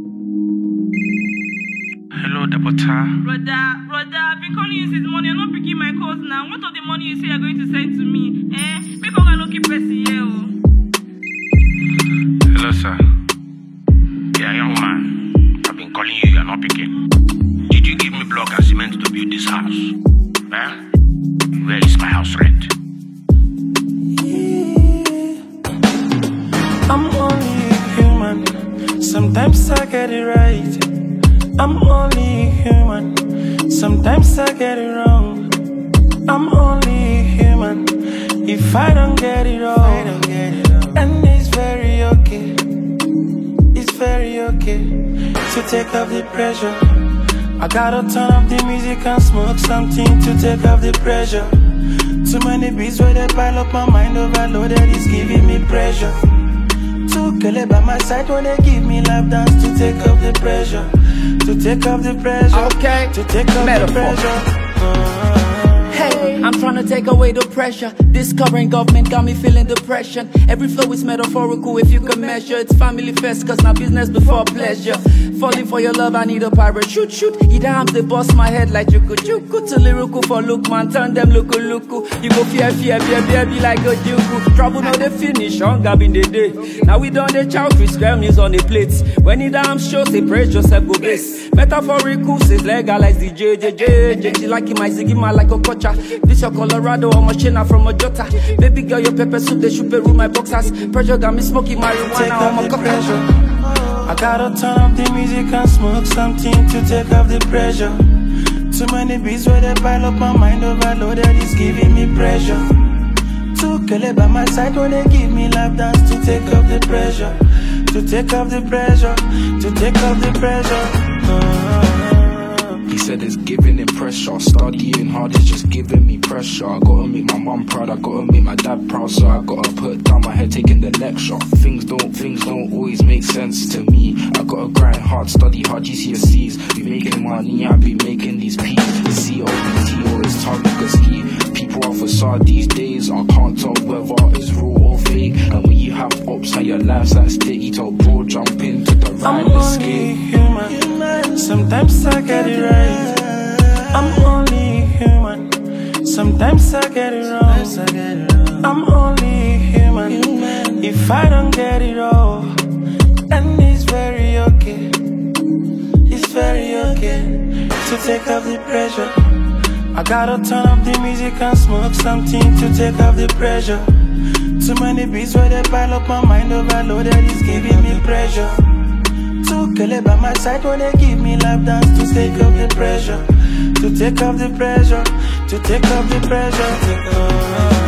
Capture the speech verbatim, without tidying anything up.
Hello, Dabota. Brother, brother, I've been calling you since morning. You're not picking my calls now. What of the money you say you're going to send to me? Eh? Make up and keep pressing here. Hello, sir. Yeah, young man. I've been calling you, you're not picking. Did you give me block and cement to build this house? Eh? Where is my house rent? I'm only human. Sometimes I get it right. I'm only human. Sometimes I get it wrong. I'm only human. If I don't get it all, I don't get it all. And it's very okay. It's very okay to take off the pressure. I gotta turn up the music and smoke something to take off the pressure. Too many beats where they pile up, my mind overloaded, it's giving me pressure. Too kill by my side when they give me lap dance to take off the pressure. To take off the pressure. Okay. To take off Metaphor. the pressure. Uh, Hey, I'm trying to take away the pressure. This current government got me feeling depression. Every flow is metaphorical if you can measure. It's family first, cause now business before pleasure. Falling for your love, I need a pirate. Shoot, shoot. Either arms they bust my head like you could. You could to lyrical for look, man. Turn them look, look. You go fear, fear, fear, fear, be like a juku. Trouble now they finish, hunger in the day. Now we done the chow, three square meals on the plates. When the damn show, say praise yourself, go base. Metaphorical says legalize the J J J J J like him, I say give my like a kocha. This your Colorado or Machina from a Jota. Baby girl, your pepper soup, they should pay room my boxers. Pressure got me smoking marijuana. Take on my off the coca. pressure. I gotta turn up the music and smoke something to take off the pressure. Too many beats where they pile up, my mind overloaded, it's giving me pressure. Too kill by my side when they give me lap dance to take off the pressure. To take off the pressure. To take off the pressure. Uh, He said it's giving him pressure. Studying hard is just giving me pressure. I gotta make my mum proud, I gotta make my dad proud. So I gotta put down my head taking the lecture. Things don't, things don't always make sense to me. I gotta grind hard, study hard, G C S Es. Be making money, I be making these P's. C O B T or it's target ski. People are facade these days. I can't tell whether it's real or fake. And when you have ups and your life's at stake, you tell bro jump into the ride, I'm let's only skate. human. Sometimes I get it right. I'm only human. Sometimes I get it wrong. I'm only human. If I don't get it all, and it's very okay. It's very okay to take off the pressure. I gotta turn up the music and smoke something to take off the pressure. Too many beats where they pile up, my mind overloaded, it's giving me pressure. Too kill by my side when they give me lap dance to take off the pressure. To take off the pressure. To take off the pressure.